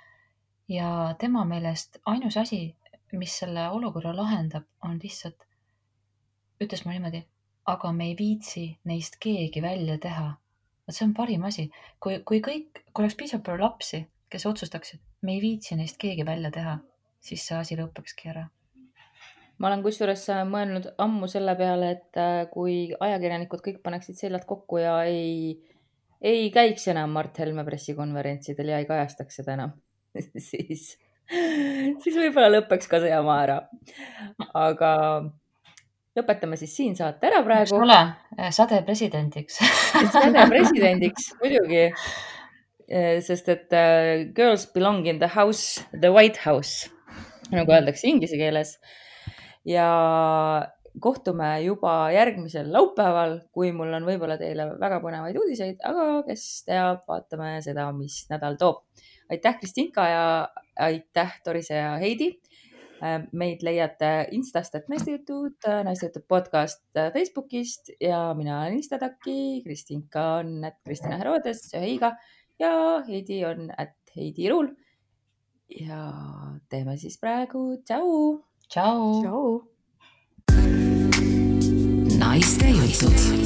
[SPEAKER 3] Ja tema meelest ainus asi, mis selle olukorra lahendab, on lihtsalt, ütles ma niimoodi, aga me ei viitsi neist keegi välja teha. See on parim asi. Kui, kui kõik, kui oleks piisavalt palju lapsi, kes otsustaksid, me ei viitsi neist keegi välja teha, siis see asi lõpekski ära.
[SPEAKER 2] Ma olen kusjuures mõelnud ammu selle peale, et kui ajakirjanikud kõik paneksid seljad kokku ja ei, ei käiks enam Mart Helme pressikonverentsidel ja ei kajastaks seda enam, siis, siis võib-olla lõpeks ka see jama ära. Aga lõpetame siis siin saate ära praegu.
[SPEAKER 3] Ole, Säde presidendiks.
[SPEAKER 2] Säde presidendiks, muidugi. Sest et girls belong in the house, the White House, nagu öeldakse inglise keeles. Ja kohtume juba järgmisel laupäeval, kui mul on võib-olla teile väga põnevaid uudiseid, aga kes teab, vaatame seda, mis nädal toob. Aitäh Kristinka ja aitäh Torise ja Heidi. Meid leiate Instast, et naistejutud, naistejutud podcast Facebookist ja mina olen Instataki, Kristinka on et Kristina Herodes Heiga ja Heidi on et Heidi Ruul. Ja teeme siis praegu tšau!
[SPEAKER 3] Tšau!
[SPEAKER 4] Tšau!
[SPEAKER 1] Naistejutud.